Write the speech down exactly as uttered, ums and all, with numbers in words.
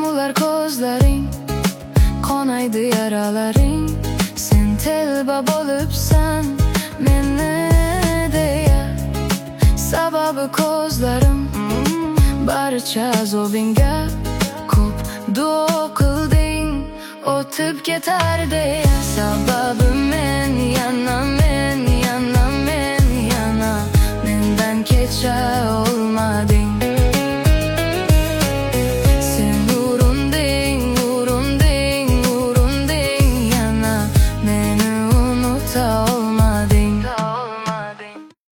ular ko'zlaring, qonaydi yaralaring. Sen telba bo'libsan meni deya, sababi ko'zlarim barcha azobingga. Ko'p duo qilding, o'tib ketar deya, sababi men yana, men yana, men yana mendan kecha.